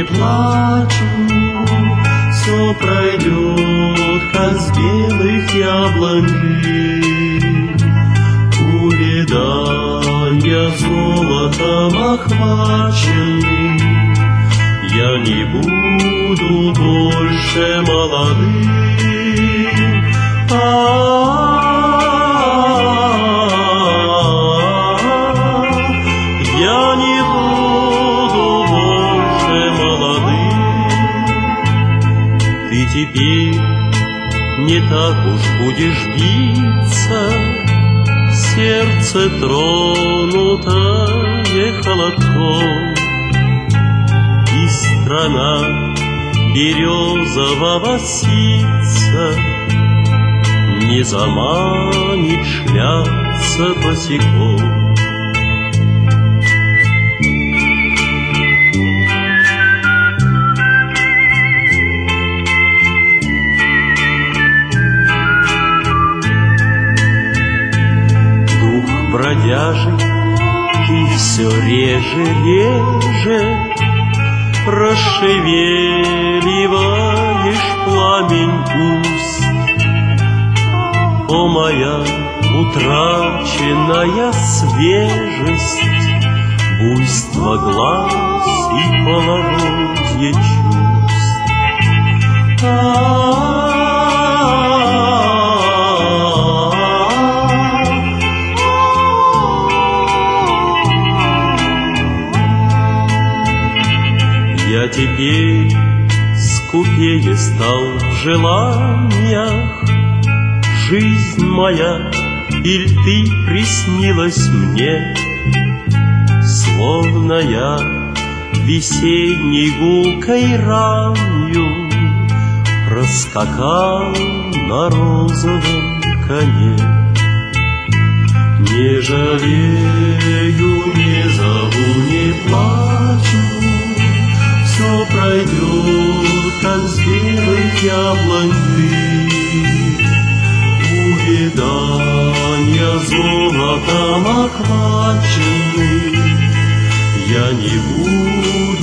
плачу, все пройдет, как с белых яблоней. Увядая золотом охваченный, я не буду больше молодым. Я не буду больше молодым. Ты теперь не так уж будешь биться, сердце тронутое холодком, и страна березового ситца не заманит шляться босиком. Бродяжий, и все реже расшевеливаешь пламень уст. О, моя утраченная свежесть, буйство глаз и половодье чувств. Я теперь скупее стал в желаниях. Жизнь моя, иль ты приснилась мне, словно я весенней гулкой ранью проскакал на розовом коне. Не жалею, не зову, не плачу, все пройдет, как с белых яблоней. Увядания золотом охваченный, я не буду